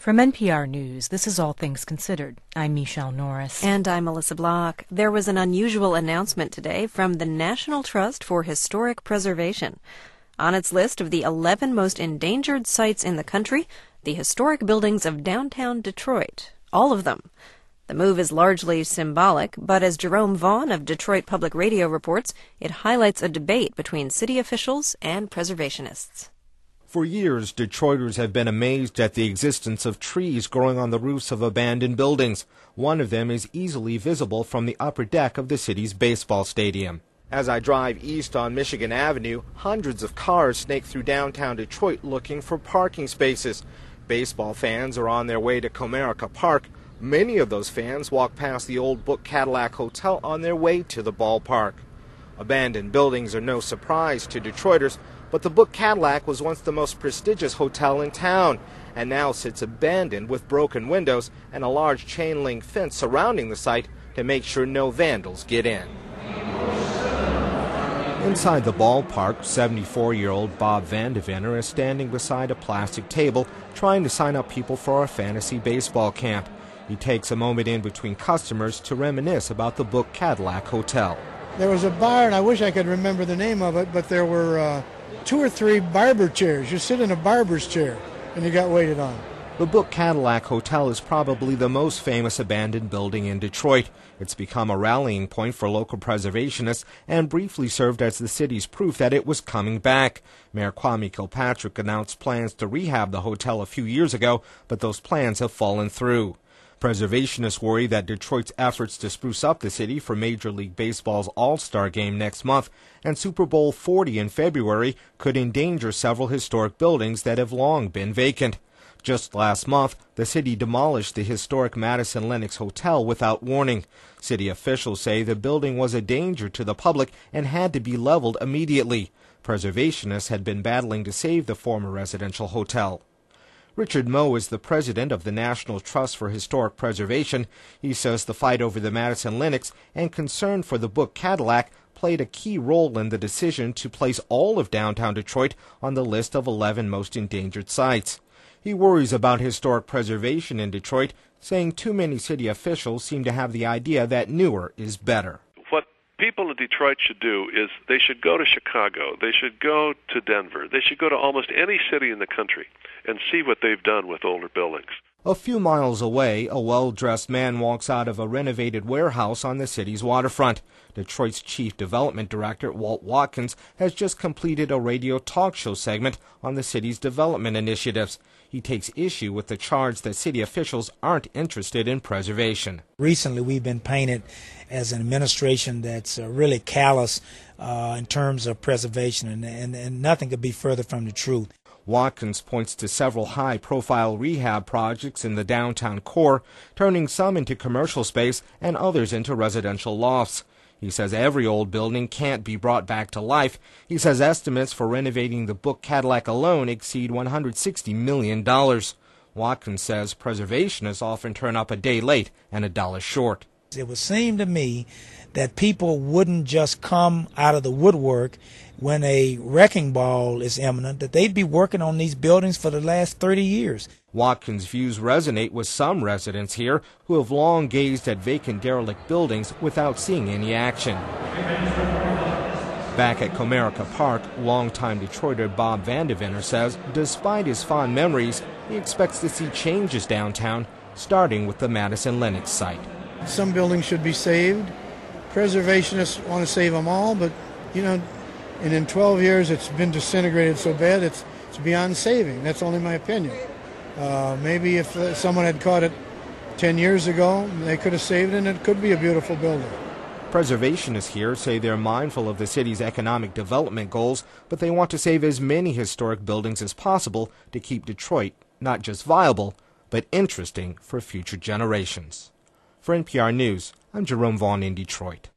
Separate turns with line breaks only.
From NPR News, this is All Things Considered. I'm Michelle Norris.
And I'm Melissa Block. There was an unusual announcement today from the National Trust for Historic Preservation. On its list of the 11 most endangered sites in the country, the historic buildings of downtown Detroit. All of them. The move is largely symbolic, but as Jerome Vaughn of Detroit Public Radio reports, it highlights a debate between city officials and preservationists.
For years, Detroiters have been amazed at the existence of trees growing on the roofs of abandoned buildings. One of them is easily visible from the upper deck of the city's baseball stadium. As I drive east on Michigan Avenue, hundreds of cars snake through downtown Detroit looking for parking spaces. Baseball fans are on their way to Comerica Park. Many of those fans walk past the old Book Cadillac Hotel on their way to the ballpark. Abandoned buildings are no surprise to Detroiters, but the Book Cadillac was once the most prestigious hotel in town, and now sits abandoned with broken windows and a large chain-link fence surrounding the site to make sure no vandals get in. Inside the ballpark, 74-year-old Bob Vandevenner is standing beside a plastic table trying to sign up people for a fantasy baseball camp. He takes a moment in between customers to reminisce about the Book Cadillac Hotel.
There was a bar, and I wish I could remember the name of it, but there were 2 or 3 barber chairs. You sit in a barber's chair, and you got waited on.
The Book Cadillac Hotel is probably the most famous abandoned building in Detroit. It's become a rallying point for local preservationists and briefly served as the city's proof that it was coming back. Mayor Kwame Kilpatrick announced plans to rehab the hotel a few years ago, but those plans have fallen through. Preservationists worry that Detroit's efforts to spruce up the city for Major League Baseball's All-Star Game next month and Super Bowl 40 in February could endanger several historic buildings that have long been vacant. Just last month, the city demolished the historic Madison Lenox Hotel without warning. City officials say the building was a danger to the public and had to be leveled immediately. Preservationists had been battling to save the former residential hotel. Richard Moe is the president of the National Trust for Historic Preservation. He says the fight over the Madison Lenox and concern for the Book Cadillac played a key role in the decision to place all of downtown Detroit on the list of 11 most endangered sites. He worries about historic preservation in Detroit, saying too many city officials seem to have the idea that newer is better.
What people in Detroit should do is they should go to Chicago, they should go to Denver, they should go to almost any city in the country and see what they've done with older buildings.
A few miles away, a well-dressed man walks out of a renovated warehouse on the city's waterfront. Detroit's chief development director, Walt Watkins, has just completed a radio talk show segment on the city's development initiatives. He takes issue with the charge that city officials aren't interested in preservation.
Recently, we've been painted as an administration that's really callous in terms of preservation, and nothing could be further from the truth.
Watkins points to several high-profile rehab projects in the downtown core, turning some into commercial space and others into residential lofts. He says every old building can't be brought back to life. He says estimates for renovating the Book Cadillac alone exceed $160 million. Watkins says preservationists often turn up a day late and $1 short.
It would seem to me that people wouldn't just come out of the woodwork when a wrecking ball is imminent, that they'd be working on these buildings for the last 30 years.
Watkins' views resonate with some residents here who have long gazed at vacant derelict buildings without seeing any action. Back at Comerica Park, longtime Detroiter Bob Vandevenner says despite his fond memories, he expects to see changes downtown, starting with the Madison Lenox site.
Some buildings should be saved. Preservationists want to save them all, but, and in 12 years it's been disintegrated so bad it's beyond saving. That's only my opinion. Maybe if someone had caught it 10 years ago, they could have saved it, and it could be a beautiful building.
Preservationists here say they're mindful of the city's economic development goals, but they want to save as many historic buildings as possible to keep Detroit not just viable, but interesting for future generations. For NPR News, I'm Jerome Vaughn in Detroit.